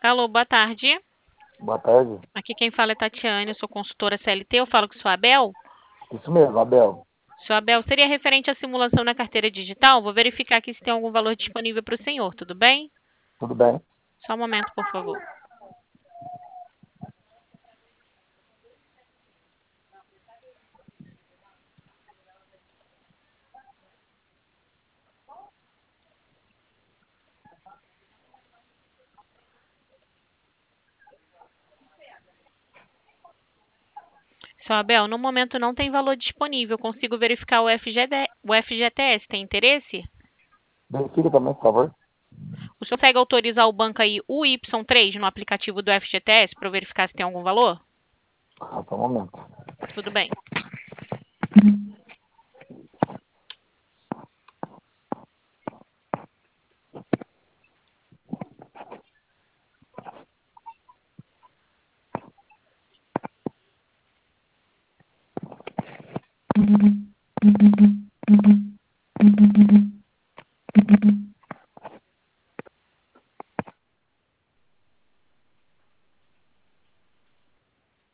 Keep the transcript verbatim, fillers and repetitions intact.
Alô, boa tarde. Boa tarde. Aqui quem fala é Tatiane, eu sou consultora C L T. Eu falo com o senhor Abel. Isso mesmo, Abel. Senhor Abel, seria referente à simulação na carteira digital? Vou verificar aqui se tem algum valor disponível para o senhor, tudo bem? Tudo bem? Só um momento, por favor. Senhor Abel, no momento não tem valor disponível. Consigo verificar o F G D, o F G T S. Tem interesse? Verifica também, por favor. O senhor consegue autorizar o banco aí U Y três no aplicativo do F G T S para eu verificar se tem algum valor? Ah, só um momento. Tudo bem. Uhum.